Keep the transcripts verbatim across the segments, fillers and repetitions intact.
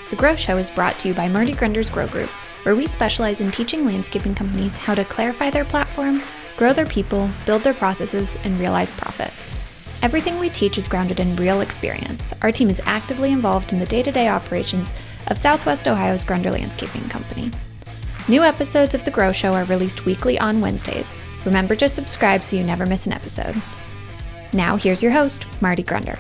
The Grow Show is brought to you by Marty Grunder's Grow Group, where we specialize in teaching landscaping companies how to clarify their platform, grow their people, build their processes, and realize profits. Everything we teach is grounded in real experience. Our team is actively involved in the day-to-day operations of Southwest Ohio's Grunder Landscaping Company. New episodes of The Grow Show are released weekly on Wednesdays. Remember to subscribe so you never miss an episode. Now, here's your host, Marty Grunder.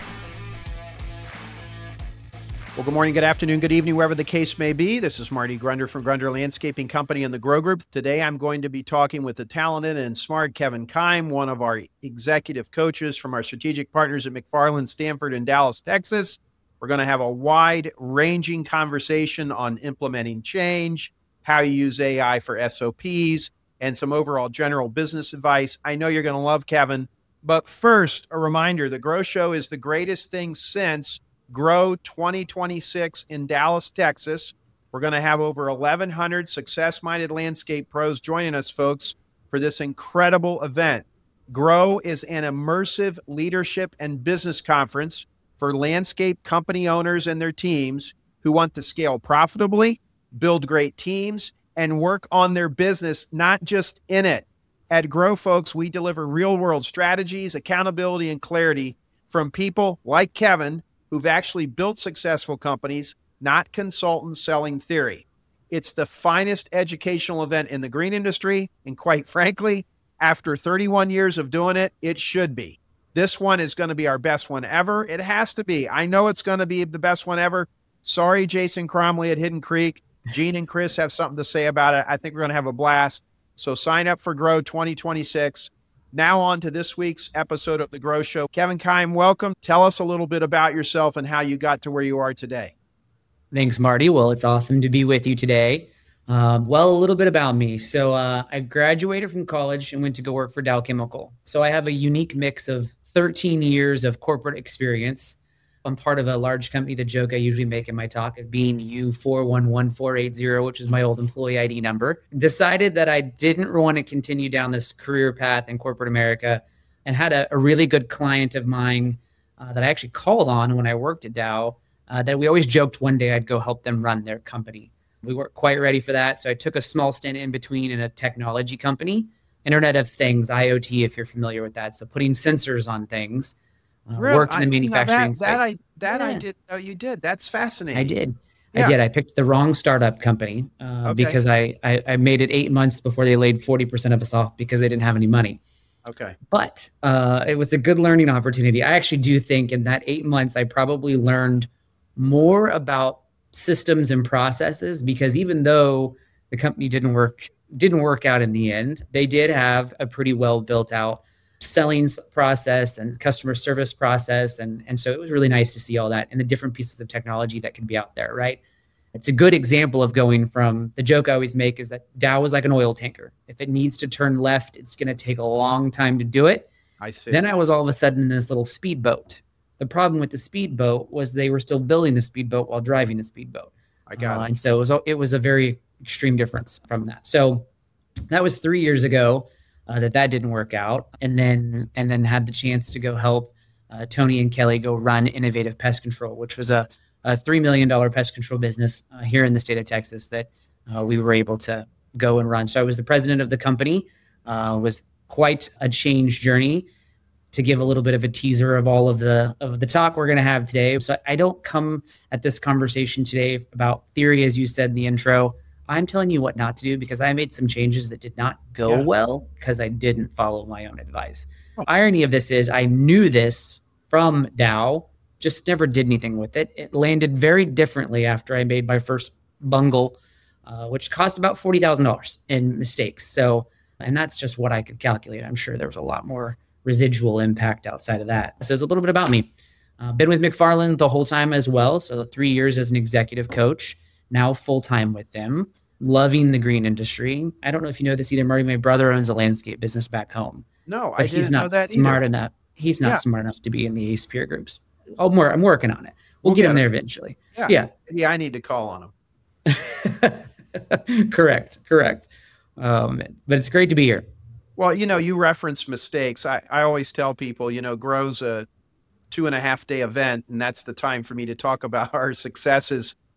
Well, good morning, good afternoon, good evening, wherever the case may be. This is Marty Grunder from Grunder Landscaping Company and the Grow Group. Today, I'm going to be talking with the talented and smart Kevin Keim, one of our executive coaches from our strategic partners at McFarland, Stanford, and Dallas, Texas. We're going to have a wide-ranging conversation on implementing change, how you use A I for S O Ps, and some overall general business advice. I know you're going to love Kevin, but first, a reminder, the Grow Show is the greatest thing since Grow twenty twenty-six in Dallas, Texas. We're going to have over eleven hundred success-minded landscape pros joining us, folks, for this incredible event. Grow is an immersive leadership and business conference for landscape company owners and their teams who want to scale profitably, build great teams, and work on their business, not just in it. At Grow, folks, we deliver real-world strategies, accountability, and clarity from people like Kevin, who've actually built successful companies, not consultants selling theory. It's the finest educational event in the green industry, and quite frankly, after thirty-one years of doing it, it should be. This one is going to be our best one ever. It has to be. I know it's going to be the best one ever. Sorry, Jason Cromley at Hidden Creek. Gene and Chris have something to say about it. I think we're going to have a blast. So sign up for Grow twenty twenty-six. Now on to this week's episode of The Grow Show. Kevin Keim, welcome. Tell us a little bit about yourself and how you got to where you are today. Thanks, Marty. Well, it's awesome to be with you today. Um, well, a little bit about me. So uh, I graduated from college and went to go work for Dow Chemical. So I have a unique mix of thirteen years of corporate experience. I'm part of a large company. The joke I usually make in my talk is being U four one one four eight zero, which is my old employee I D number. Decided that I didn't want to continue down this career path in corporate America, and had a, a really good client of mine uh, that I actually called on when I worked at Dow, uh, that we always joked one day I'd go help them run their company. We weren't quite ready for that, so I took a small stint in between in a technology company, Internet of Things, I O T, if you're familiar with that. So putting sensors on things. Uh, really? Worked in the manufacturing that, that space. I that yeah. I did. Oh, you did. That's fascinating. I did. Yeah. I did. I picked the wrong startup company uh, okay. because I, I I made it eight months before they laid forty percent of us off because they didn't have any money. Okay. But uh, it was a good learning opportunity. I actually do think in that eight months, I probably learned more about systems and processes, because even though the company didn't work didn't work out in the end, they did have a pretty well built out selling process and customer service process. And, and so it was really nice to see all that and the different pieces of technology that can be out there, right? It's a good example of going from, the joke I always make is that Dow is like an oil tanker. If it needs to turn left, it's going to take a long time to do it. I see. Then I was all of a sudden in this little speedboat. The problem with the speedboat was they were still building the speedboat while driving the speedboat. I got uh, it. And so it was, it was a very extreme difference from that. So that was three years ago. Uh, that that didn't work out, and then and then had the chance to go help uh, Tony and Kelly go run Innovative Pest Control, which was a, a three million dollars pest control business uh, here in the state of Texas that uh, we were able to go and run. So I was the president of the company. Uh, was quite a change journey. To give a little bit of a teaser of all of the of the talk we're going to have today. So I don't come at this conversation today about theory, as you said in the intro. I'm telling you what not to do because I made some changes that did not go Yeah. well because I didn't follow my own advice. Oh. Irony of this is I knew this from Dow, just never did anything with it. It landed very differently after I made my first bungle, uh, which cost about forty thousand dollars in mistakes. So, and that's just what I could calculate. I'm sure there was a lot more residual impact outside of that. So it's a little bit about me. Uh, been with McFarland the whole time as well. So three years as an executive coach. Now full-time with them, loving the green industry. I don't know if you know this either, Marty. My brother owns a landscape business back home. No, but I he's didn't not know that smart either. enough. He's not Yeah. smart enough to be in the ACE peer groups. I'm, wor- I'm working on it. We'll, We'll get get him him. there eventually. Yeah. Yeah. Yeah, I need to call on him. Correct. Correct. Um, but it's great to be here. Well, you know, you reference mistakes. I, I always tell people, you know, Grow's a two and a half day event, and that's the time for me to talk about our successes.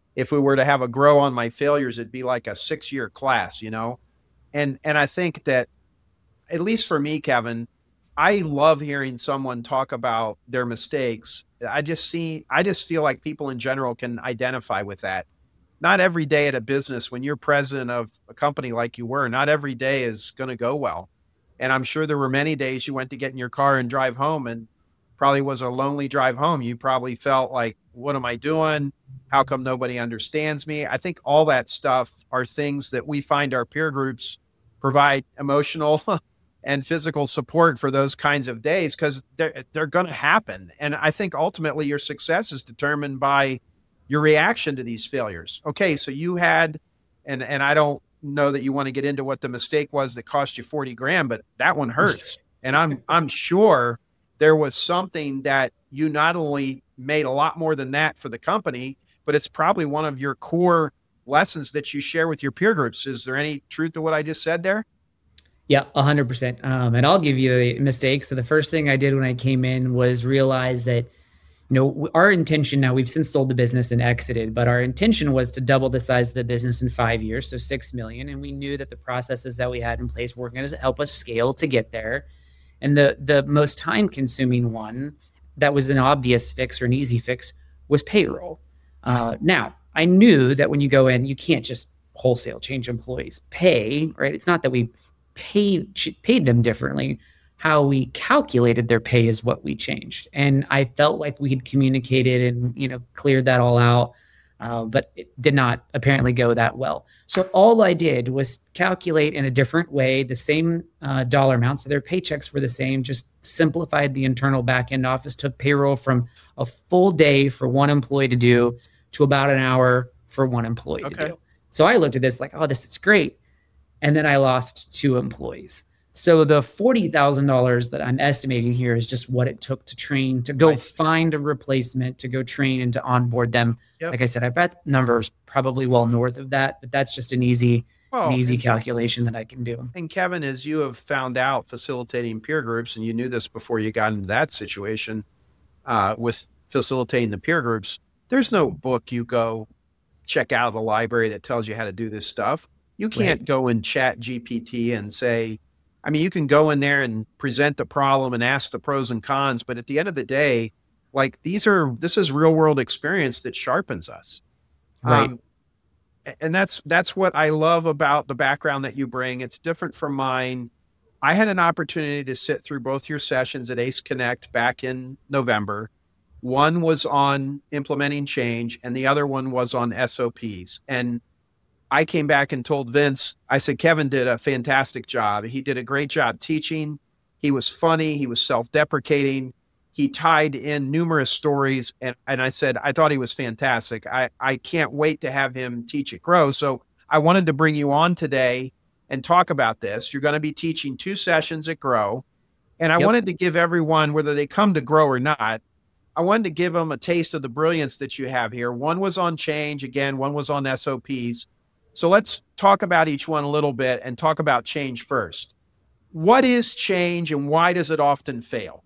if we were to have a grow on my failures, it'd be like a six year class, you know? And, and I think that, at least for me, Kevin, I love hearing someone talk about their mistakes. I just see, I just feel like people in general can identify with that. Not every day at a business, when you're president of a company like you were, not every day is going to go well. And I'm sure there were many days you went to get in your car and drive home, and probably was a lonely drive home. You probably felt like, what am I doing? How come nobody understands me? I think all that stuff are things that we find our peer groups provide emotional and physical support for those kinds of days, because they're, they're going to happen. And I think ultimately your success is determined by your reaction to these failures. Okay, so you had, and and I don't know that you want to get into what the mistake was that cost you forty grand, but that one hurts. And I'm I'm sure there was something that you not only made a lot more than that for the company, but it's probably one of your core lessons that you share with your peer groups. Is there any truth to what I just said there? Yeah, one hundred percent. Um, and I'll give you the mistake. So the first thing I did when I came in was realize that, you know, our intention, now we've since sold the business and exited, but our intention was to double the size of the business in five years, so six million. And we knew that the processes that we had in place were going to help us scale to get there. And the the most time consuming one that was an obvious fix or an easy fix was payroll. Uh, now, I knew that when you go in, you can't just wholesale change employees' pay, right? It's not that we paid paid them differently. How we calculated their pay is what we changed. And I felt like we had communicated and, you know, cleared that all out, uh, but it did not apparently go that well. So all I did was calculate in a different way the same uh, dollar amount. So their paychecks were the same, just simplified the internal back-end office, took payroll from a full day for one employee to do to about an hour for one employee Okay. to do. So I looked at this like, oh, this is great. And then I lost two employees. So the forty thousand dollars that I'm estimating here is just what it took to train, to go Nice. find a replacement, to go train and to onboard them. Yep. Like I said, I bet numbers probably well north of that, but that's just an easy, Well, an easy and- calculation that I can do. And Kevin, as you have found out facilitating peer groups, and you knew this before you got into that situation uh, with facilitating the peer groups, there's no book you go check out of the library that tells you how to do this stuff. You can't Right. go in Chat G P T and say, I mean, you can go in there and present the problem and ask the pros and cons, but at the end of the day, like these are, this is real world experience that sharpens us. Right. Um, and that's, that's what I love about the background that you bring. It's different from mine. I had an opportunity to sit through both your sessions at Ace Connect back in November. One was on implementing change and the other one was on S O Ps. And I came back and told Vince, I said, Kevin did a fantastic job. He did a great job teaching. He was funny. He was self-deprecating. He tied in numerous stories. And, and I said, I thought he was fantastic. I, I can't wait to have him teach at Grow. So I wanted to bring you on today and talk about this. You're going to be teaching two sessions at Grow. And I Yep. wanted to give everyone, whether they come to Grow or not, I wanted to give them a taste of the brilliance that you have here. One was on change. Again, one was on S O Ps. So let's talk about each one a little bit and talk about change first. What is change and why does it often fail?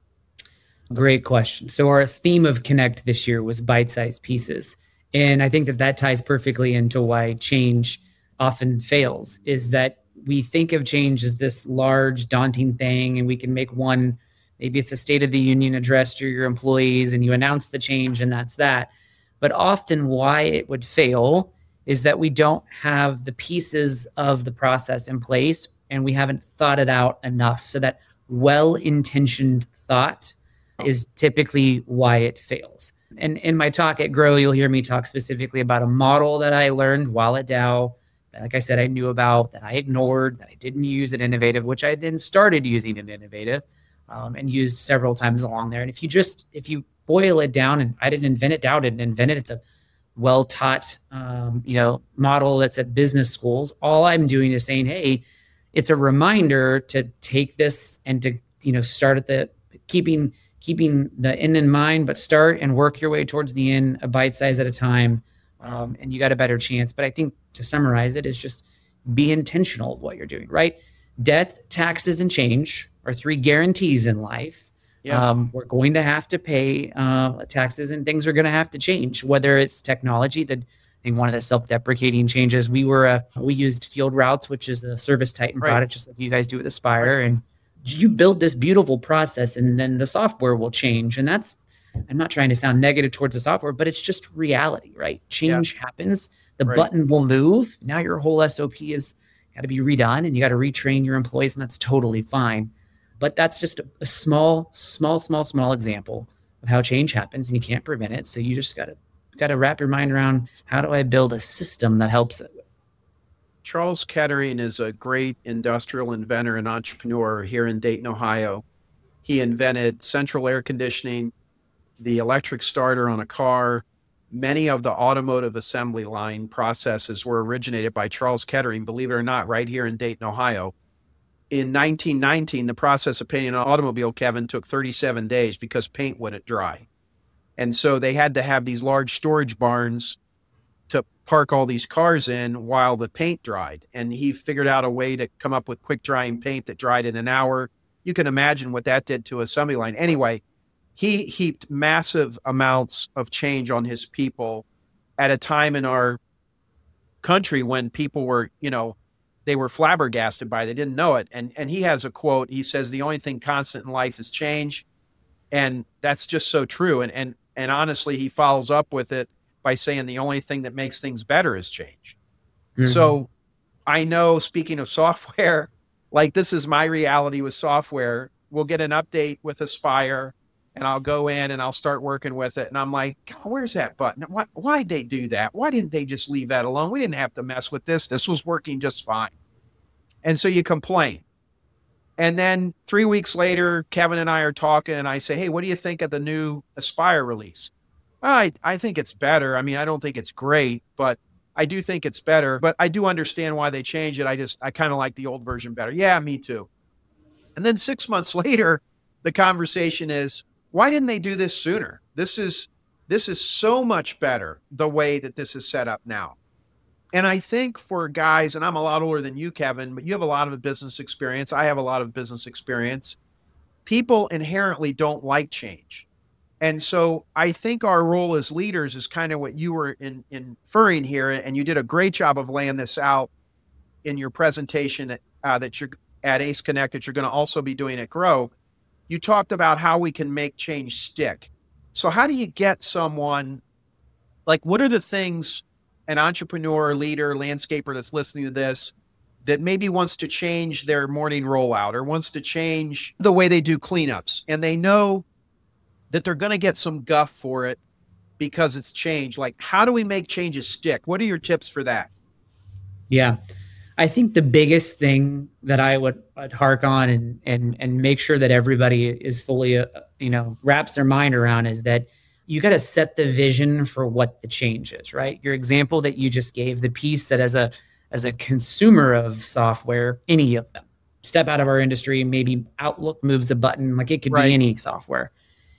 Great question. So our theme of Connect this year was bite-sized pieces. And I think that that ties perfectly into why change often fails, is that we think of change as this large, daunting thing, and we can make one, maybe it's a State of the Union address to your employees, and you announce the change, and that's that. But often why it would fail is that we don't have the pieces of the process in place, and we haven't thought it out enough. So that well-intentioned thought is typically why it fails. And in my talk at Grow, you'll hear me talk specifically about a model that I learned while at Dow, that, like I said, I knew about, that I ignored, that I didn't use at Innovative, which I then started using at Innovative um, and used several times along there. And if you just, if you boil it down, and I didn't invent it, Dow didn't invent it, it's a well-taught, um, you know, model that's at business schools. All I'm doing is saying, hey, it's a reminder to take this and to, you know, start at the keeping keeping the end in mind, but start and work your way towards the end, a bite size at a time, um, and you got a better chance. But I think to summarize it is just be intentional of what you're doing, right? Death, taxes, and change are three guarantees in life. Yeah. Um, we're going to have to pay uh, taxes, and things are going to have to change, whether it's technology that I think one of the self-deprecating changes, we were, uh, we used Field Routes, which is a Service Titan Right. product, just like you guys do with Aspire. Right. And you build this beautiful process, and then the software will change. And that's, I'm not trying to sound negative towards the software, but it's just reality, right? Change yeah. happens. The right. button will move. Now your whole S O P is got to be redone, and you got to retrain your employees, and that's totally fine. But that's just a, a small, small, small, small example of how change happens, and you can't prevent it. So you just got to got to wrap your mind around, how do I build a system that helps it? Charles Kettering is a great industrial inventor and entrepreneur here in Dayton, Ohio. He invented central air conditioning, the electric starter on a car. Many of the automotive assembly line processes were originated by Charles Kettering, believe it or not, right here in Dayton, Ohio. In nineteen nineteen, the process of painting an automobile, Kevin, took thirty-seven days because paint wouldn't dry. And so they had to have these large storage barns to park all these cars in while the paint dried. And he figured out a way to come up with quick drying paint that dried in an hour. You can imagine what that did to an assembly line. Anyway, he heaped massive amounts of change on his people at a time in our country when people were, you know, they were flabbergasted by it. They didn't know it. And, and he has a quote. He says, the only thing constant in life is change. And that's just so true. And, and, and honestly, he follows up with it by saying the only thing that makes things better is change. Mm-hmm. So I know, speaking of software, like this is my reality with software. We'll get an update with Aspire and I'll go in and I'll start working with it. And I'm like, where's that button? Why, why'd they do that? Why didn't they just leave that alone? We didn't have to mess with this. This was working just fine. And so you complain. And then three weeks later, Kevin and I are talking and I say, hey, what do you think of the new Aspire release? Well, I, I think it's better. I mean, I don't think it's great, but I do think it's better. But I do understand why they changed it. I just, I kind of like the old version better. Yeah, me too. And then six months later, the conversation is, why didn't they do this sooner? This is, this is so much better the way that this is set up now. And I think for guys, and I'm a lot older than you, Kevin, but you have a lot of business experience. I have a lot of business experience. People inherently don't like change. And so I think our role as leaders is kind of what you were in, inferring here. And you did a great job of laying this out in your presentation uh, that you're at Ace Connect, that you're going to also be doing at Grow. You talked about how we can make change stick. So how do you get someone, like what are the things an entrepreneur, leader, landscaper that's listening to this that maybe wants to change their morning rollout or wants to change the way they do cleanups, and they know that they're going to get some guff for it because it's change? Like, how do we make changes stick? What are your tips for that? Yeah, I think the biggest thing that I would I'd hark on and and and make sure that everybody is fully, uh, you know, wraps their mind around is that you got to set the vision for what the change is, right? Your example that you just gave, the piece that as a as a consumer of software, any of them, step out of our industry, maybe Outlook moves a button, like it could right. be any software.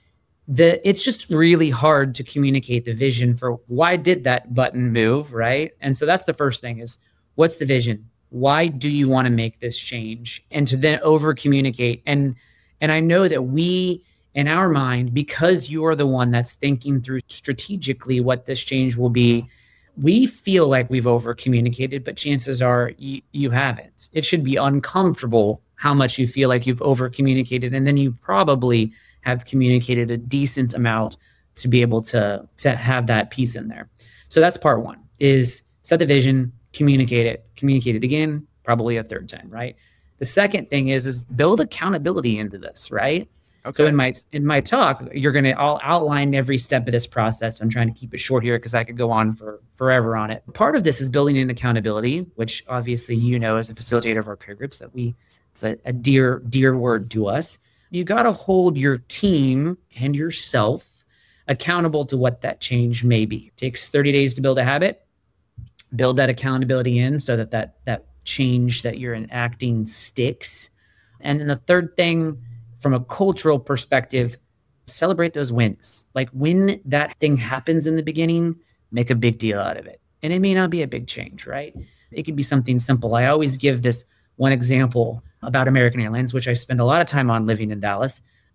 The it's just really hard to communicate the vision for why did that button move, right? And so that's the first thing is, what's the vision? Why do you want to make this change? And to then over communicate. And and I know that we, in our mind, because you are the one that's thinking through strategically what this change will be, we feel like we've over communicated, but chances are you, you haven't. It should be uncomfortable how much you feel like you've over communicated. And then you probably have communicated a decent amount to be able to, to have that piece in there. So that's part one, is set the vision, communicate it, communicate it again, probably a third time, right? The second thing is, is build accountability into this, right? Okay. So in my in my talk, you're going to I'll outline every step of this process. I'm trying to keep it short here because I could go on for forever on it. Part of this is building in accountability, which obviously you know as a facilitator of our peer groups that we it's a, a dear dear word to us. You got to hold your team and yourself accountable to what that change may be. It takes thirty days to build a habit. Build that accountability in so that that that change that you're enacting sticks. And then the third thing, from a cultural perspective, celebrate those wins. Like when that thing happens in the beginning, make a big deal out of it. And it may not be a big change, right? It could be something simple. I always give this one example about American Airlines, which I spend a lot of time on living in Dallas.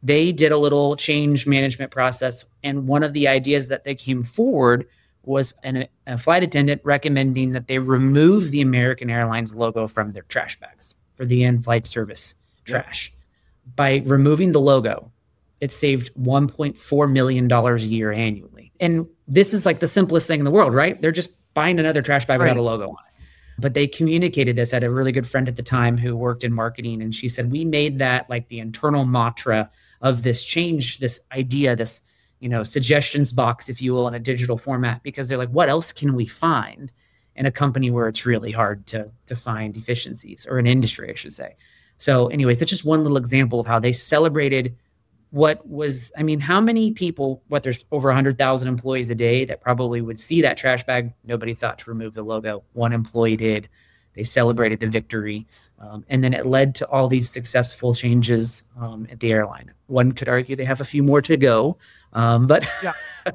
they did a little change management process. And one of the ideas that they came forward was an, a flight attendant recommending that they remove the American Airlines logo from their trash bags for the in-flight service trash. Yep. By removing the logo, it saved one point four million dollars a year annually. And this is like the simplest thing in the world, right? They're just buying another trash bag right. without a logo on it. But they communicated this. I had a really good friend at the time who worked in marketing, and she said, we made that like the internal mantra of this change, this idea, this, you know, suggestions box, if you will, in a digital format, because they're like, what else can we find in a company where it's really hard to, to find efficiencies, or an industry, I should say. So anyways, it's just one little example of how they celebrated what was, I mean, how many people, what there's over one hundred thousand employees a day that probably would see that trash bag. Nobody thought to remove the logo. One employee did. They celebrated the victory. Um, and then it led to all these successful changes um, at the airline. One could argue they have a few more to go, um, but, yeah.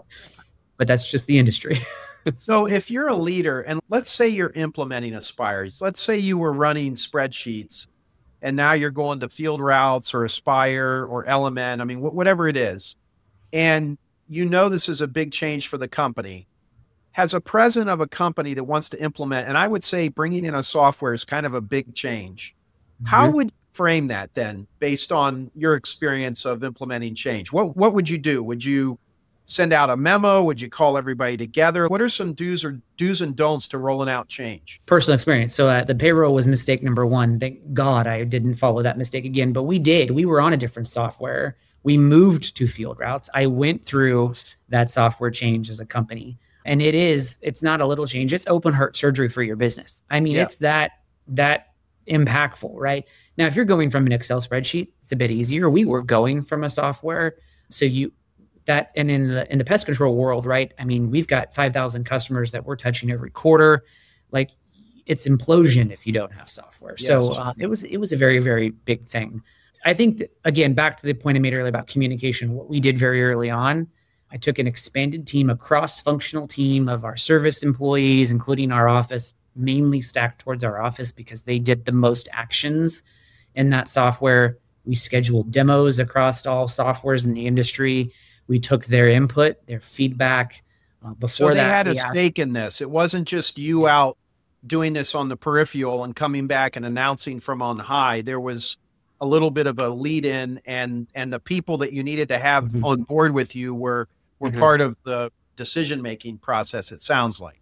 but that's just the industry. So if you're a leader, and let's say you're implementing Aspire, let's say you were running spreadsheets, and now you're going to Field Routes or Aspire or Element, I mean, wh- whatever it is, and you know this is a big change for the company. As a president of a company that wants to implement, and I would say bringing in a software is kind of a big change. Mm-hmm. How would you frame that then, based on your experience of implementing change? What what would you do? Would you send out a memo? Would you call everybody together? What are some do's or do's and don'ts to rolling out change? Personal experience. So uh, the payroll was mistake number one. Thank God I didn't follow that mistake again, but we did. We were on a different software. We moved to Field Routes. I went through that software change as a company. And it is, it's not a little change. It's open heart surgery for your business. I mean, yeah. it's that, that impactful, right? Now, if you're going from an Excel spreadsheet, it's a bit easier. We were going from a software. So you, that, and in the, in the pest control world, right? I mean, we've got five thousand customers that we're touching every quarter. Like, it's implosion if you don't have software. Yes. So uh, it was, it was a very, very big thing. I think that, again, back to the point I made earlier about communication, what we did very early on, I took an expanded team, a cross-functional team of our service employees, including our office, mainly stacked towards our office because they did the most actions in that software. We scheduled demos across all softwares in the industry. We took their input, their feedback. Uh, before so they that, had a asked, stake in this. It wasn't just you out doing this on the peripheral and coming back and announcing from on high. There was a little bit of a lead in, and and the people that you needed to have mm-hmm. on board with you were were mm-hmm. part of the decision-making process, it sounds like.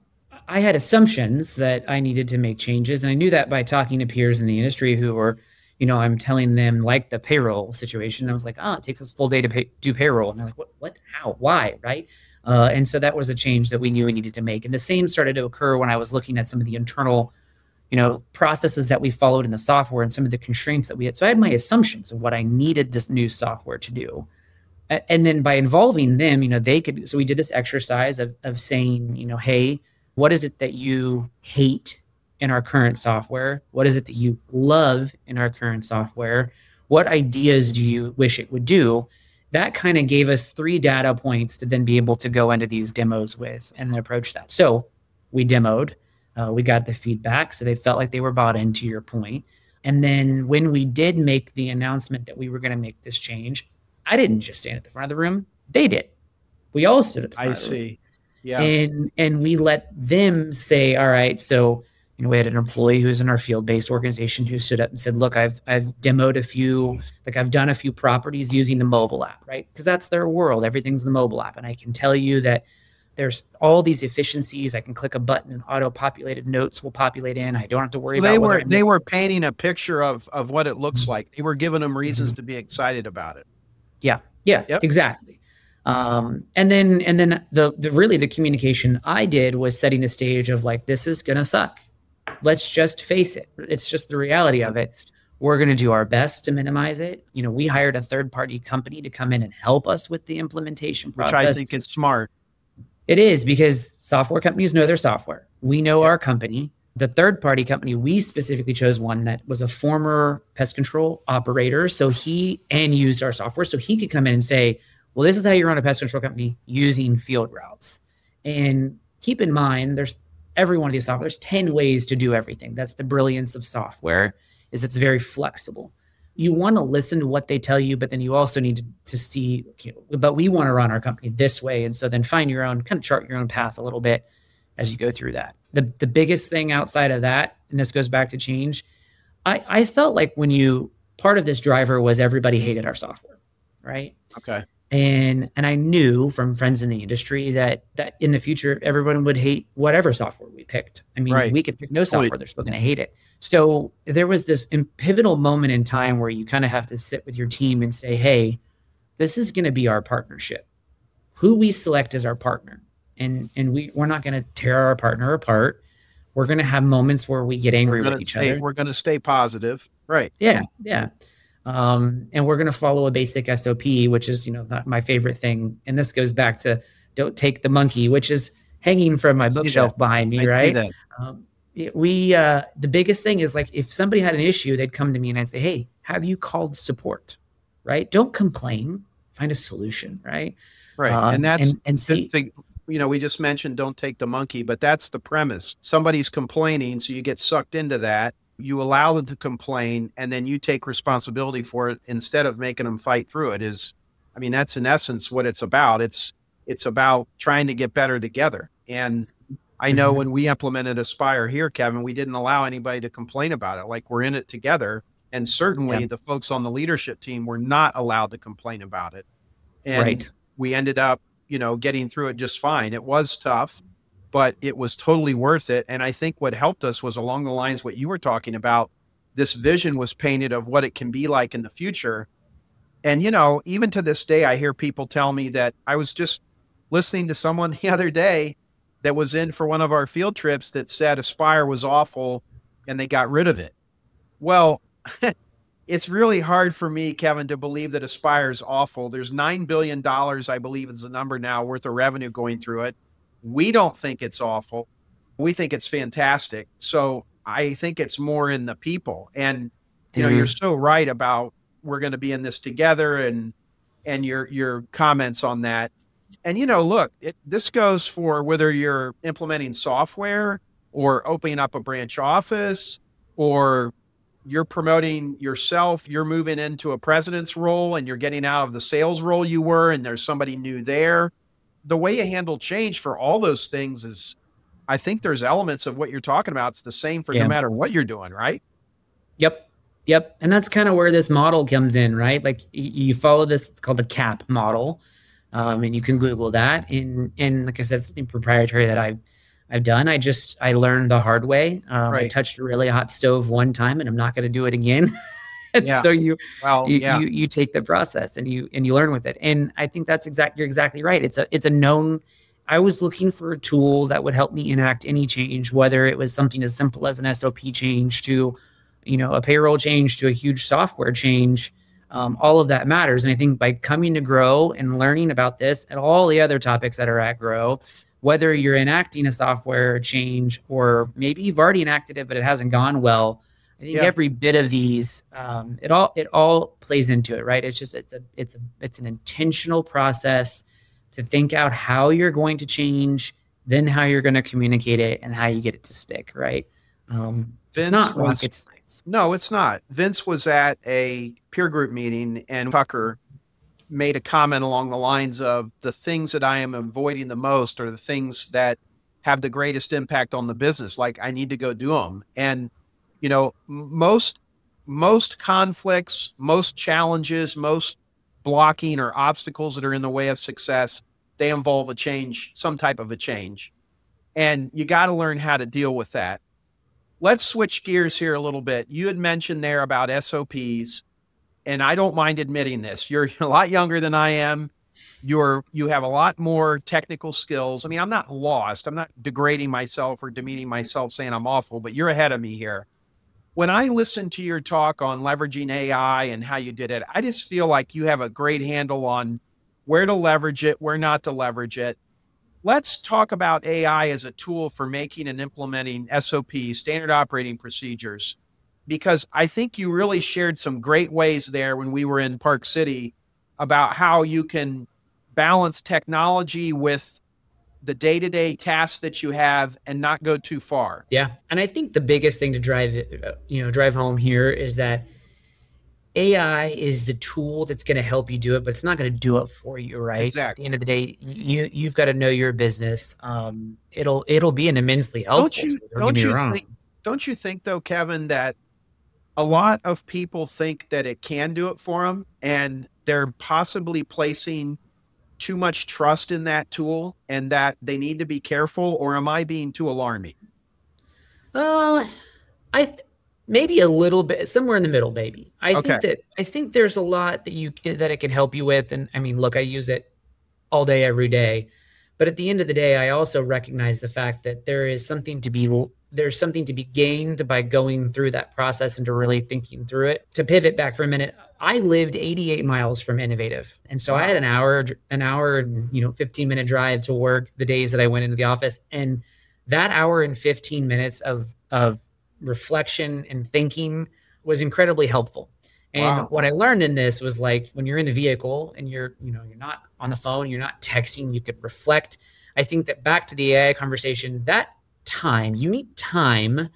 I had assumptions that I needed to make changes. And I knew that by talking to peers in the industry who were, you know, I'm telling them like the payroll situation. I was like, oh, it takes us a full day to pay, do payroll. And they're like, what, what, how, why, right? Uh, and so that was a change that we knew we needed to make. And the same started to occur when I was looking at some of the internal, you know, processes that we followed in the software and some of the constraints that we had. So I had my assumptions of what I needed this new software to do. And then by involving them, you know, they could, so we did this exercise of of saying, you know, hey, what is it that you hate in our current software? What is it that you love in our current software? What ideas do you wish it would do? That kind of gave us three data points to then be able to go into these demos with and then approach that. So we demoed, uh, we got the feedback. So they felt like they were bought in, to your point. And then when we did make the announcement that we were going to make this change, I didn't just stand at the front of the room. They did. We all stood at the front I of the room. I see. Yeah. And and we let them say, all right, so you know, we had an employee who was in our field-based organization who stood up and said, look, I've I've demoed a few, like I've done a few properties using the mobile app, right? Because that's their world. Everything's the mobile app. And I can tell you that there's all these efficiencies. I can click a button and auto-populated notes will populate in. I don't have to worry so they about were They were painting a picture of, of what it looks mm-hmm. like. They were giving them reasons mm-hmm. to be excited about it. Yeah, yeah, yep. exactly. Um, and then, and then the, the really the communication I did was setting the stage of like, this is going to suck. Let's just face it. It's just the reality of it. We're going to do our best to minimize it. You know, we hired a third party company to come in and help us with the implementation process. Which I think is smart. It is, because software companies know their software. We know yeah. our company. The third party company, we specifically chose one that was a former pest control operator. So he, and used our software. So he could come in and say, well, this is how you run a pest control company using Field Routes. And keep in mind, there's every one of these software, there's ten ways to do everything. That's the brilliance of software, is it's very flexible. you want to listen to what they tell you, but then you also need to, to see, you know, but we want to run our company this way. And so then find your own, kind of chart your own path a little bit as you go through that. The the biggest thing outside of that, and this goes back to change, I, I felt like when you, part of this driver was everybody hated our software, right? Okay. And and I knew from friends in the industry that that in the future, everyone would hate whatever software we picked. I mean, right. we could pick no software, they're still going to hate it. So there was this pivotal moment in time where you kind of have to sit with your team and say, hey, this is going to be our partnership. Who we select as our partner. And and we, we're not going to tear our partner apart. We're going to have moments where we get angry with each stay, other. We're going to stay positive. Right. Yeah. Yeah. Um, and we're going to follow a basic S O P, which is, you know, my favorite thing. And this goes back to don't take the monkey, which is hanging from my bookshelf that. behind me. I right. Um, it, we, uh, the biggest thing is like, if somebody had an issue, they'd come to me and I'd say, hey, have you called support? Right. Don't complain, find a solution. Right. Right. Um, and that's, and, and see, the, you know, we just mentioned, don't take the monkey, but that's the premise. Somebody's complaining. So you get sucked into that. You allow them to complain and then you take responsibility for it instead of making them fight through it. Is, I mean, that's in essence what it's about. It's, it's about trying to get better together. And I know mm-hmm. when we implemented Aspire here, Kevin, we didn't allow anybody to complain about it. Like, we're in it together. And certainly yeah. the folks on the leadership team were not allowed to complain about it. And right. we ended up, you know, getting through it just fine. It was tough, but it was totally worth it. And I think what helped us was along the lines what you were talking about. This vision was painted of what it can be like in the future. And, you know, even to this day, I hear people tell me that I was just listening to someone the other day that was in for one of our field trips that said Aspire was awful and they got rid of it. Well, it's really hard for me, Kevin, to believe that Aspire is awful. There's nine billion dollars, I believe is the number now, worth of revenue going through it. We don't think it's awful. We think it's fantastic. So I think it's more in the people. And, you know, mm-hmm. you're so right about we're going to be in this together and, and your, your comments on that. And, you know, look, it, this goes for whether you're implementing software or opening up a branch office or you're promoting yourself, you're moving into a president's role and you're getting out of the sales role you were, and there's somebody new there. The way you handle change for all those things is, I think there's elements of what you're talking about. It's the same for yeah. no matter what you're doing, right? Yep. Yep. And that's kind of where this model comes in, right? Like you follow this, it's called the CAP model. Um, and you can Google that. And, and like I said, it's proprietary that I've, I've done. I just, I learned the hard way. Um, right. I touched a really hot stove one time and I'm not going to do it again. And yeah. so you, well, you, yeah. you, you take the process and you, and you learn with it. And I think that's exact. You're exactly right. It's a, it's a known, I was looking for a tool that would help me enact any change, whether it was something as simple as an S O P change to, you know, a payroll change to a huge software change. Um, all of that matters. And I think by coming to Grow and learning about this and all the other topics that are at Grow, whether you're enacting a software change or maybe you've already enacted it, but it hasn't gone well, I think yeah. every bit of these, um, it all it all plays into it, right? It's just it's a it's a it's an intentional process to think out how you're going to change, then how you're going to communicate it, and how you get it to stick, right? Um, it's not was, rocket science. No, it's not. Vince was at a peer group meeting, and Tucker made a comment along the lines of the things that I am avoiding the most are the things that have the greatest impact on the business. Like, I need to go do them. And, you know, most, most conflicts, most challenges, most blocking or obstacles that are in the way of success, they involve a change, some type of a change. And you got to learn how to deal with that. Let's switch gears here a little bit. You had mentioned there about S O Ps. And I don't mind admitting this. You're a lot younger than I am. You're, you have a lot more technical skills. I mean, I'm not lost. I'm not degrading myself or demeaning myself saying I'm awful, but you're ahead of me here. When I listen to your talk on leveraging A I and how you did it, I just feel like you have a great handle on where to leverage it, where not to leverage it. Let's talk about A I as a tool for making and implementing S O Ps, standard operating procedures. Because I think you really shared some great ways there when we were in Park City about how you can balance technology with the day-to-day tasks that you have and not go too far. Yeah. And I think the biggest thing to drive, you know, drive home here is that A I is the tool that's going to help you do it, but it's not going to do it for you, right? Exactly. At the end of the day, you you've got to know your business. Um, it'll it'll be an immensely helpful Don't you tool, don't don't get me you wrong. think don't you think though, Kevin, that a lot of people think that it can do it for them, and they're possibly placing too much trust in that tool, and that they need to be careful? Or am I being too alarming? Uh, I th- maybe a little bit, somewhere in the middle, maybe. I Okay. think that I think there's a lot that you that it can help you with, and I mean, look, I use it all day, every day. But at the end of the day, I also recognize the fact that there is something to be there's something to be gained by going through that process and to really thinking through it. To pivot back for a minute, I lived eighty-eight miles from Innovative, and so Wow. I had an hour, an hour, and you know, fifteen minute drive to work the days that I went into the office, and that hour and fifteen minutes of of reflection and thinking was incredibly helpful. And Wow. what I learned in this was, like, when you're in the vehicle and you're, you know, you're not on the phone, you're not texting, you could reflect. I think that back to the A I conversation, that time, you need time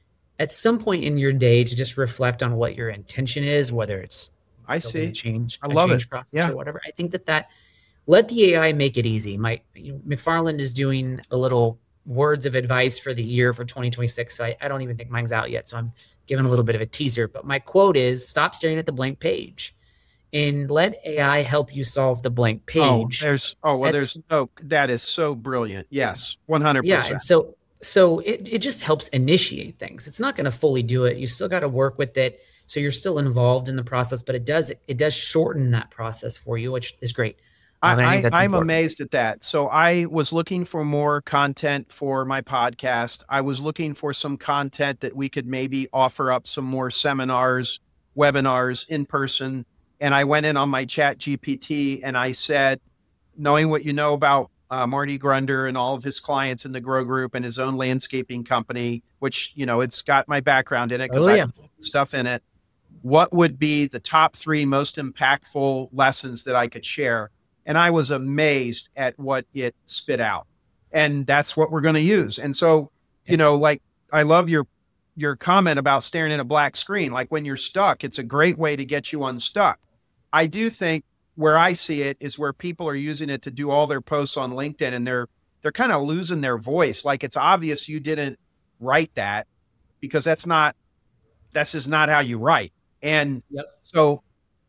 at some point in your day to just reflect on what your intention is, whether it's I building a see. change, I a love change it. process Yeah. or whatever. I think that that let the A I make it easy. My you know, McFarland is doing a little words of advice for the year for twenty twenty-six. So I, I don't even think mine's out yet. So I'm giving a little bit of a teaser, but my quote is, stop staring at the blank page and let A I help you solve the blank Oh, page. there's oh well, At- there's oh that is so brilliant. Yes, one hundred yeah. percent. And so, so it, it just helps initiate things. It's not going to fully do it. You still got to work with it. So you're still involved in the process, but it does, it does shorten that process for you, which is great. Um, and I I, think that's I, I'm important. amazed at that. So I was looking for more content for my podcast. I was looking for some content that we could maybe offer up some more seminars, webinars in person. And I went in on my Chat G P T and I said, knowing what you know about uh, Marty Grunder and all of his clients in the Grow Group and his own landscaping company, which, you know, it's got my background in it because Oh, I yeah. have stuff in it. What would be the top three most impactful lessons that I could share? And I was amazed at what it spit out. And that's what we're going to use. And so, you know, like, I love your your comment about staring at a black screen. Like, when you're stuck, it's a great way to get you unstuck. I do think where I see it is where people are using it to do all their posts on LinkedIn, and they're they're kind of losing their voice. Like, it's obvious you didn't write that, because that's not that's just not how you write. And Yep. so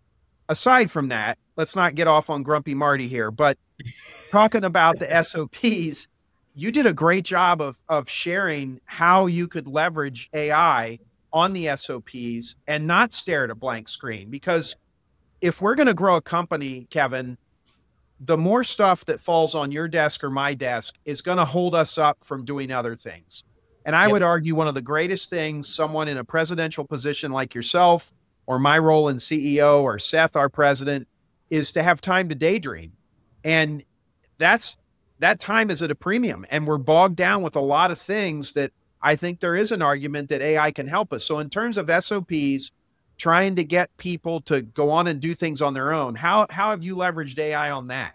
aside from that, let's not get off on Grumpy Marty here, but talking about the S O Ps, you did a great job of, of sharing how you could leverage A I on the S O Ps and not stare at a blank screen. Because if we're going to grow a company, Kevin, the more stuff that falls on your desk or my desk is going to hold us up from doing other things. And I Yep. would argue one of the greatest things someone in a presidential position like yourself, or my role in C E O, or Seth, our president, is to have time to daydream. And that's that time is at a premium. And we're bogged down with a lot of things that I think there is an argument that A I can help us. So in terms of S O Ps, trying to get people to go on and do things on their own, how how have you leveraged A I on that?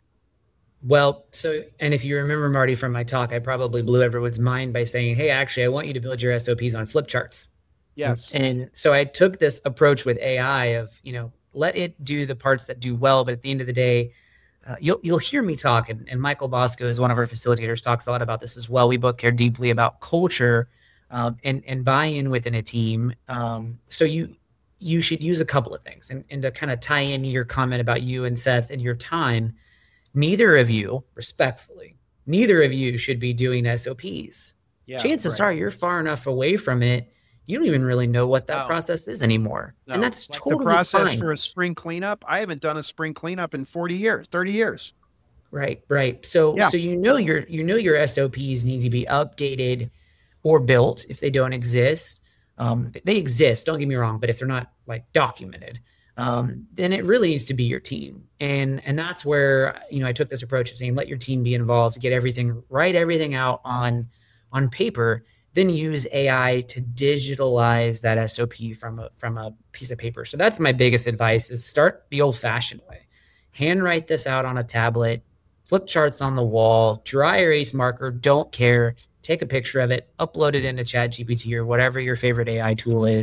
Well, so, and if you remember, Marty, from my talk, I probably blew everyone's mind by saying, hey, actually, I want you to build your S O Ps on flip charts. Yes. And so I took this approach with A I of, you know, let it do the parts that do well. But at the end of the day, uh, you'll you'll hear me talk. And, and Michael Bosco is one of our facilitators, talks a lot about this as well. We both care deeply about culture um, and, and buy-in within a team. Um, so you you should use a couple of things. And, and to kind of tie in your comment about you and Seth and your time, neither of you, respectfully, neither of you should be doing S O Ps. Yeah, Chances right. are you're far enough away from it, you don't even really know what that No. process is anymore. No. And that's Like totally the process fine. for a spring cleanup. I haven't done a spring cleanup in forty years, thirty years. Right, right. So Yeah. so you know your you know your S O Ps need to be updated or built if they don't exist. Um, they exist, don't get me wrong, but if they're not like documented, um, then it really needs to be your team. And and that's where, you know, I took this approach of saying, let your team be involved, get everything, write everything out on on paper, then use A I to digitalize that S O P from a from a piece of paper. So that's my biggest advice, is start the old fashioned way. Handwrite this out on a tablet, flip charts on the wall, dry erase marker, don't care. Take a picture of it, upload it into Chat G P T or whatever your favorite A I tool is,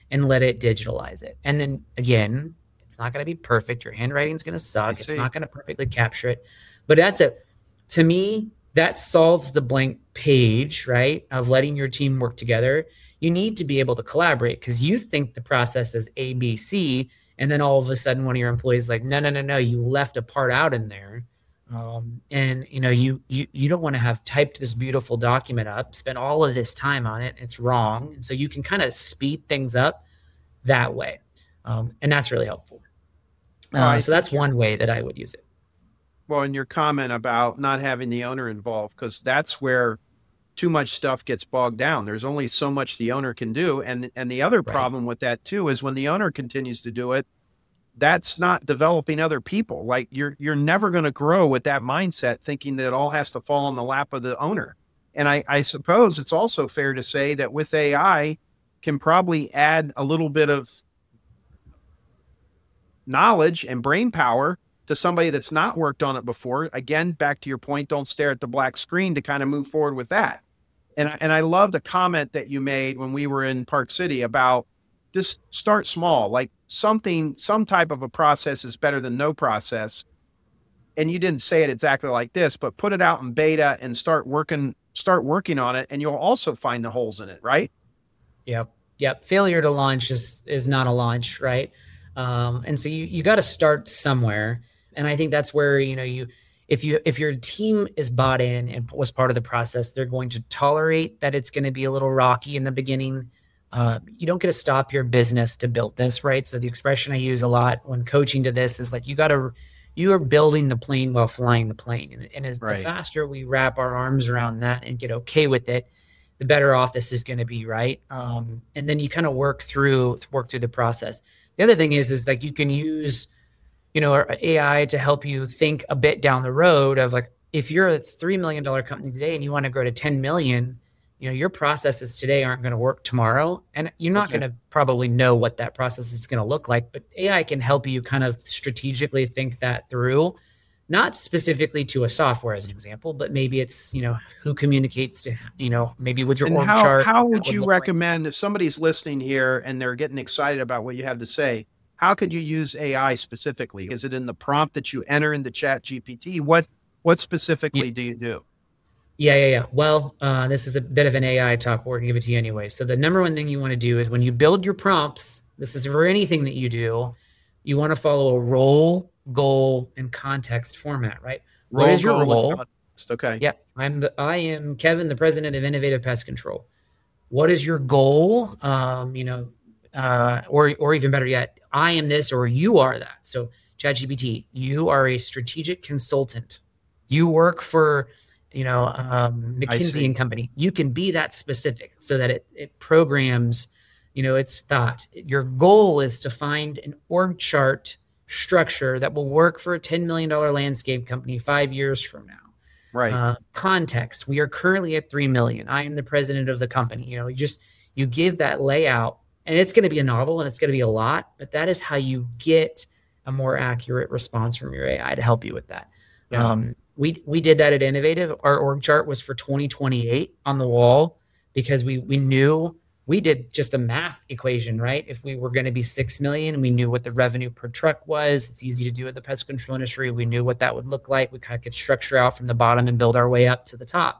and let it digitalize it. And then again, it's not going to be perfect. Your handwriting's going to suck. It's not going to perfectly capture it. But that's a, to me, that solves the blank page, right? Of letting your team work together. You need to be able to collaborate because you think the process is A, B, C, and then all of a sudden one of your employees is like, no, no, no, no, you left a part out in there. Um, and you know, you, you, you don't want to have typed this beautiful document up, spend all of this time on it. It's wrong. And so you can kind of speed things up that way. Um, and that's really helpful. Uh, oh, so that's one way that I would use it. Well, in your comment about not having the owner involved, because that's where too much stuff gets bogged down. There's only so much the owner can do. And, and the other right. problem with that too, is when the owner continues to do it, that's not developing other people. Like you're, you're never going to grow with that mindset, thinking that it all has to fall in the lap of the owner. And I, I suppose it's also fair to say that with A I can probably add a little bit of knowledge and brain power to somebody that's not worked on it before. Again, back to your point, don't stare at the black screen to kind of move forward with that. And I, and I loved a comment that you made when we were in Park City about just start small, like something, some type of a process is better than no process. And you didn't say it exactly like this, but put it out in beta and start working, start working on it. And you'll also find the holes in it, right? Yep. Yep. Failure to launch is, is not a launch, right? Um, and so you, you got to start somewhere. And I think that's where, you know, you, if you, if your team is bought in and was part of the process, they're going to tolerate that it's going to be a little rocky in the beginning. Uh, you don't get to stop your business to build this, right? So the expression I use a lot when coaching to this is like, you got to, you are building the plane while flying the plane. And, and as right. the faster we wrap our arms around that and get okay with it, the better off this is going to be, right? Um, and then you kind of work through, work through the process. The other thing is, is like you can use, you know, A I to help you think a bit down the road of like, if you're a three million dollars company today and you want to grow to ten million, you know, your processes today aren't going to work tomorrow. And you're not okay. going to probably know what that process is going to look like, but A I can help you kind of strategically think that through, not specifically to a software as an example, but maybe it's, you know, who communicates to, you know, maybe with your and org how, chart. How would you recommend like. If somebody's listening here and they're getting excited about what you have to say, how could you use A I specifically? Is it in the prompt that you enter into Chat G P T? What, what specifically yeah. do you do? Yeah, yeah, yeah. Well, uh, this is a bit of an A I talk, but we're gonna give it to you anyway. So the number one thing you want to do is when you build your prompts, this is for anything that you do, you want to follow a role, goal, and context format, right? Role, what is your goal, role? Context. Okay. Yeah, I'm the I am Kevin, the president of Innovative Pest Control. What is your goal? Um, you know, uh, or or even better yet, I am this or you are that. So ChatGPT, you are a strategic consultant. You work for, you know, um, McKinsey and Company. You can be that specific so that it, it programs, you know, its thought. Your goal is to find an org chart structure that will work for a ten million dollars landscape company five years from now. Right. Uh, context. We are currently at three million. I am the president of the company. You know, you just, you give that layout and it's going to be a novel and it's going to be a lot, but that is how you get a more accurate response from your A I to help you with that. Yeah. Um, We we did that at Innovative. Our org chart was for twenty twenty-eight on the wall because we we knew we did just a math equation, right? If we were going to be six million, we knew what the revenue per truck was. It's easy to do in the pest control industry. We knew what that would look like. We kind of could structure out from the bottom and build our way up to the top.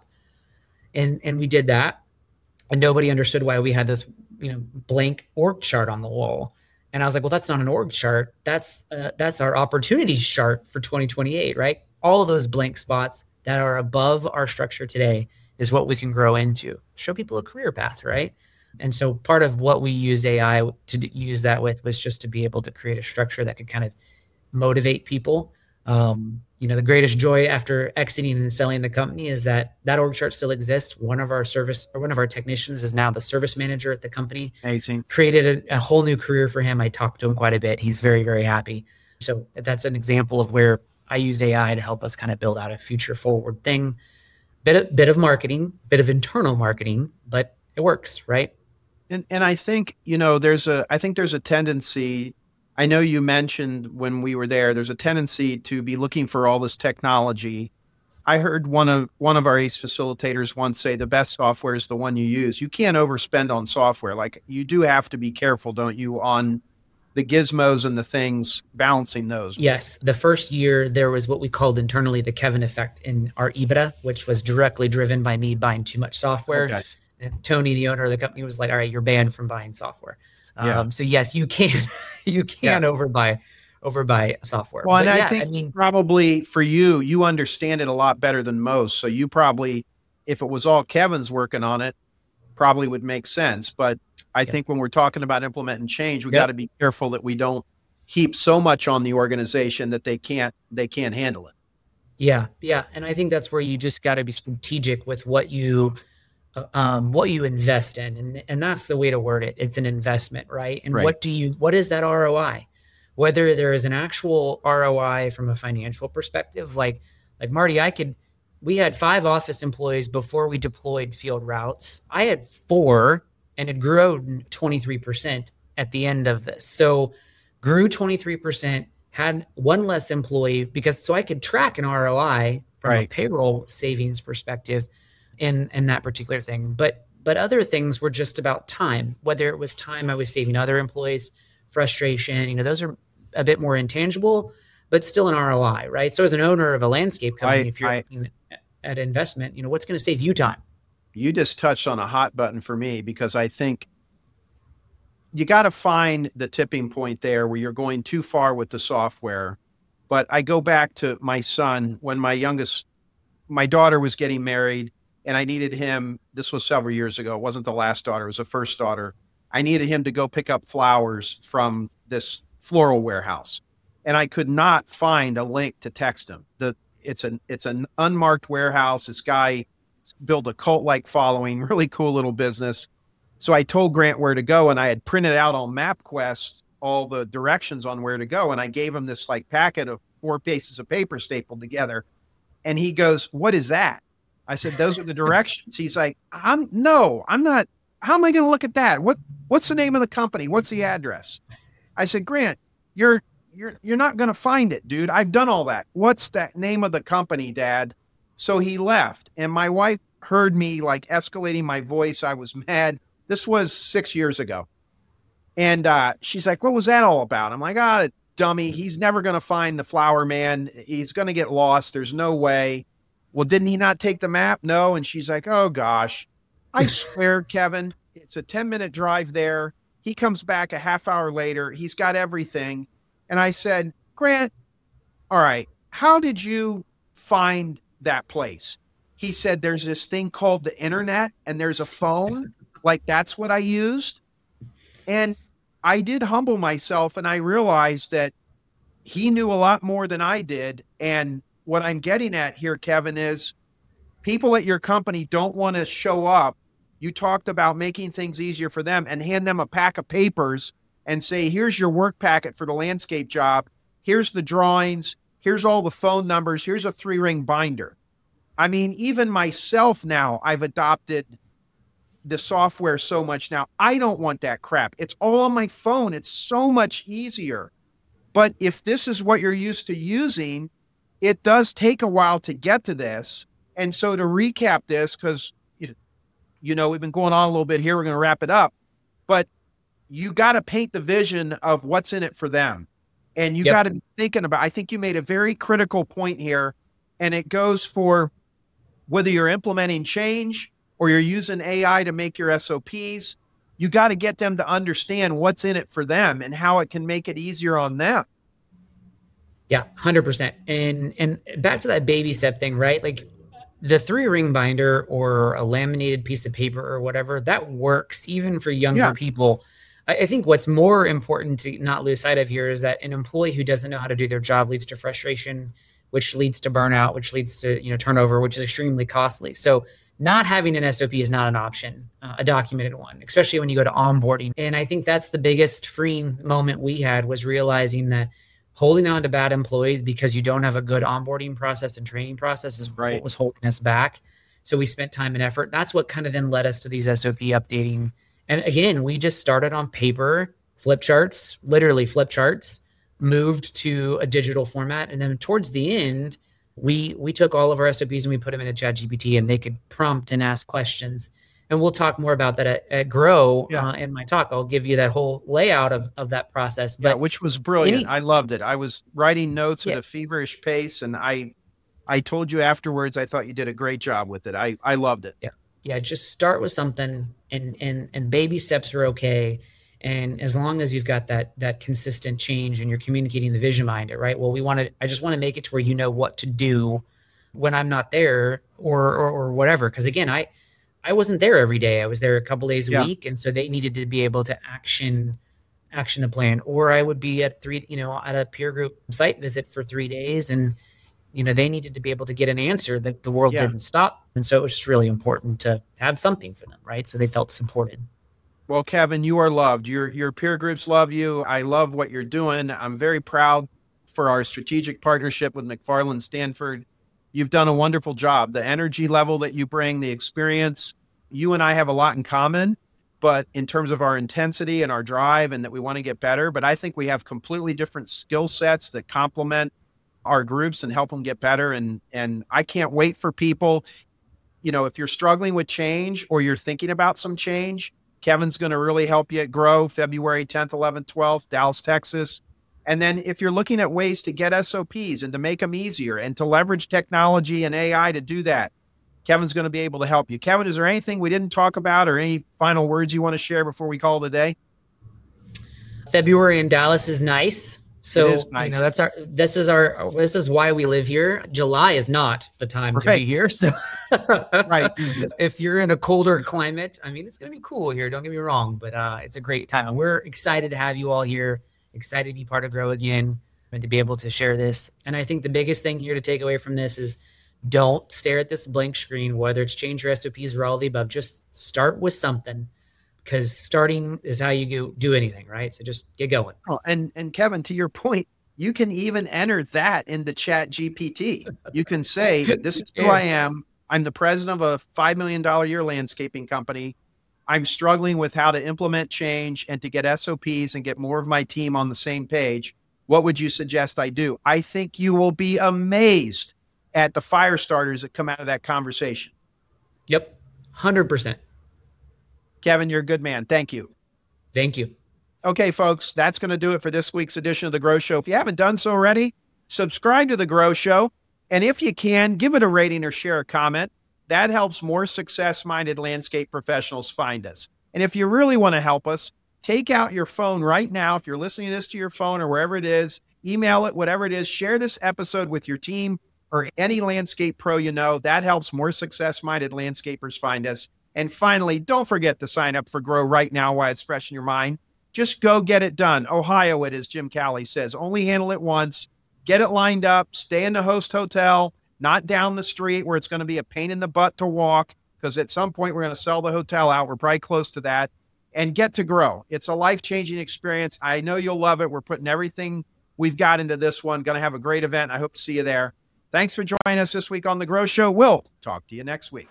And and we did that. And nobody understood why we had this, you know, blank org chart on the wall. And I was like, well, that's not an org chart. That's uh, that's our opportunities chart for twenty twenty-eight, right? All of those blank spots that are above our structure today is what we can grow into. Show people a career path, right? And so part of what we used A I to d- use that with was just to be able to create a structure that could kind of motivate people. Um, you know, the greatest joy after exiting and selling the company is that that org chart still exists. One of our service or one of our technicians is now the service manager at the company. Amazing. Created a, a whole new career for him. I talked to him quite a bit. He's very, very happy. So that's an example of where I used A I to help us kind of build out a future forward thing. Bit of, bit of marketing, bit of internal marketing, but it works, right? And and I think, you know, there's a, I think there's a tendency, I know you mentioned when we were there, there's a tendency to be looking for all this technology I heard one of one of our ACE facilitators once say the best software is the one you use. You can't overspend on software. Like you do have to be careful, don't you, on the gizmos and the things, balancing those. Yes. The first year there was what we called internally the Kevin effect in our EBITDA, which was directly driven by me buying too much software. Okay. And Tony, the owner of the company, was like, all right, you're banned from buying software. Yeah. Um, so yes, you can, you can Yeah. overbuy, overbuy software. Well, But and yeah, I think I mean, probably for you, you understand it a lot better than most. So you probably, if it was all Kevin's working on it, probably would make sense. But I Yep. think when we're talking about implementing change, we Yep. got to be careful that we don't heap so much on the organization that they can't they can't handle it. yeah, yeah. And I think that's where you just got to be strategic with what you, uh, um, what you invest in. And, and that's the way to word it. It's an investment, right? And Right. what do you, what is that R O I? Whether there is an actual R O I from a financial perspective, like, like Marty, I could, we had five office employees before we deployed field routes. I had four and it grew twenty-three percent at the end of this. So grew twenty-three percent, had one less employee because, so I could track an R O I from Right. a payroll savings perspective in, in that particular thing. But, but other things were just about time, whether it was time I was saving other employees, frustration, you know, those are a bit more intangible, but still an R O I, right? So as an owner of a landscape company, I- if you're I- looking at investment, you know, what's going to save you time? You just touched on a hot button for me because I think you got to find the tipping point there where you're going too far with the software. But I go back to my son when my youngest, my daughter was getting married and I needed him. This was several years ago. It wasn't the last daughter. It was the first daughter. I needed him to go pick up flowers from this floral warehouse. And I could not find a link to text him. The, it's an, it's an unmarked warehouse. This guy built a cult-like following, really cool little business. So I told Grant where to go, and I had printed out on MapQuest all the directions on where to go. And I gave him this like packet of four pieces of paper stapled together. And he goes, "What is that?" I said, "Those are the directions." He's like, I'm no, I'm not. How am I going to look at that? What, what's the name of the company? What's the address? I said, "Grant, you're, you're, you're not going to find it, dude. I've done all that. What's that name of the company, Dad?" So he left, and my wife heard me like escalating my voice. I was mad. This was six years ago. And uh, she's like, "What was that all about?" I'm like, "Ah, dummy. He's never going to find the flower man. He's going to get lost. There's no way." "Well, didn't he not take the map?" "No." And she's like, "Oh gosh, I swear, Kevin, it's a ten minute drive there. He comes back a half hour later. He's got everything." And I said, "Grant, all right, how did you find that place?" He said, "There's this thing called the internet and there's a phone. Like that's what I used." And I did humble myself and I realized that he knew a lot more than I did. And what I'm getting at here, Kevin, is people at your company don't want to show up. You talked about making things easier for them and hand them a pack of papers and say, "Here's your work packet for the landscape job. Here's the drawings. Here's all the phone numbers. Here's a three ring binder." I mean, even myself now, I've adopted the software so much now. I don't want that crap. It's all on my phone. It's so much easier. But if this is what you're used to using, it does take a while to get to this. And so to recap this, because, you know, we've been going on a little bit here, we're going to wrap it up, but you got to paint the vision of what's in it for them. And you Yep. got to be thinking about, I think you made a very critical point here, and it goes for whether you're implementing change or you're using A I to make your S O Ps, you got to get them to understand what's in it for them and how it can make it easier on them. Yeah, one hundred percent. And and back to that baby step thing, right? Like the three ring binder or a laminated piece of paper or whatever, that works even for younger Yeah. people. I, I think what's more important to not lose sight of here is that an employee who doesn't know how to do their job leads to frustration, which leads to burnout, which leads to, you know, turnover, which is extremely costly. So not having an S O P is not an option, uh, a documented one, especially when you go to onboarding. And I think that's the biggest freeing moment we had, was realizing that holding on to bad employees because you don't have a good onboarding process and training process is Right. what was holding us back. So we spent time and effort. That's what kind of then led us to these S O P updating. And again, we just started on paper, flip charts, literally flip charts, moved to a digital format. And then towards the end, we we took all of our S O Ps and we put them in a ChatGPT, and they could prompt and ask questions. And we'll talk more about that at, at Grow yeah. uh, in my talk. I'll give you that whole layout of, of that process. But yeah, which was brilliant. Any, I loved it. I was writing notes yeah. at a feverish pace, and I I told you afterwards I thought you did a great job with it. I, I loved it. Yeah, yeah. Just start with something, and and and baby steps are okay. And as long as you've got that that consistent change and you're communicating the vision behind it, right? Well, we want to. I just want to make it to where you know what to do when I'm not there, or or, or whatever. Because again, I. I wasn't there every day. I was there a couple days a yeah. week. And so they needed to be able to action, action the plan, or I would be at three, you know, at a peer group site visit for three days. And, you know, they needed to be able to get an answer that the world yeah. didn't stop. And so it was just really important to have something for them. Right. So they felt supported. Well, Kevin, you are loved. Your, your peer groups love you. I love what you're doing. I'm very proud for our strategic partnership with McFarland Stanford. You've done a wonderful job. The energy level that you bring, the experience, you and I have a lot in common, but in terms of our intensity and our drive and that we want to get better. But I think we have completely different skill sets that complement our groups and help them get better. And, and I can't wait for people, you know, if you're struggling with change or you're thinking about some change, Kevin's going to really help you grow February tenth, eleventh, twelfth, Dallas, Texas. And then if you're looking at ways to get S O Ps and to make them easier and to leverage technology and A I to do that, Kevin's going to be able to help you. Kevin, is there anything we didn't talk about or any final words you want to share before we call it a day? February in Dallas is nice. So it is nice. You know, that's our, this is our, this is why we live here. July is not the time right. to be here. So right. If you're in a colder climate, I mean, it's going to be cool here. Don't get me wrong, but uh, it's a great time. And we're excited to have you all here. Excited to be part of Grow again and to be able to share this. And I think the biggest thing here to take away from this is don't stare at this blank screen, whether it's change your S O Ps or all the above. Just start with something, because starting is how you go, do anything, right? So just get going. Well, and, and Kevin, to your point, you can even enter that in the Chat G P T. You can say, this is who I am. I'm the president of a five million dollars a year landscaping company. I'm struggling with how to implement change and to get S O Ps and get more of my team on the same page. What would you suggest I do? I think you will be amazed at the fire starters that come out of that conversation. Yep. one hundred percent. Kevin, you're a good man. Thank you. Thank you. Okay, folks, that's going to do it for this week's edition of The Grow Show. If you haven't done so already, subscribe to The Grow Show. And if you can, give it a rating or share a comment. That helps more success-minded landscape professionals find us. And if you really want to help us, take out your phone right now. If you're listening to this to your phone or wherever it is, email it, whatever it is, share this episode with your team or any landscape pro you know. That helps more success-minded landscapers find us. And finally, don't forget to sign up for Grow right now while it's fresh in your mind. Just go get it done. Ohio it, as Jim Calley says. Only handle it once. Get it lined up. Stay in the host hotel. Not down the street where it's going to be a pain in the butt to walk, because at some point we're going to sell the hotel out. We're probably close to that. And get to Grow. It's a life-changing experience. I know you'll love it. We're putting everything we've got into this one. Going to have a great event. I hope to see you there. Thanks for joining us this week on The Grow Show. We'll talk to you next week.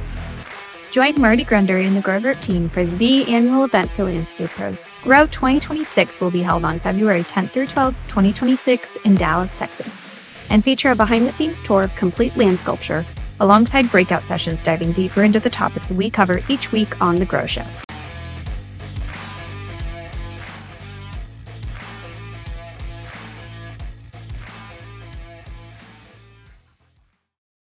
Join Marty Grunder and the Grow Group team for the annual event for landscape pros. Grow twenty twenty-six will be held on February tenth through twelfth, twenty twenty-six in Dallas, Texas, and feature a behind-the-scenes tour of complete land sculpture alongside breakout sessions diving deeper into the topics we cover each week on The Grow Show.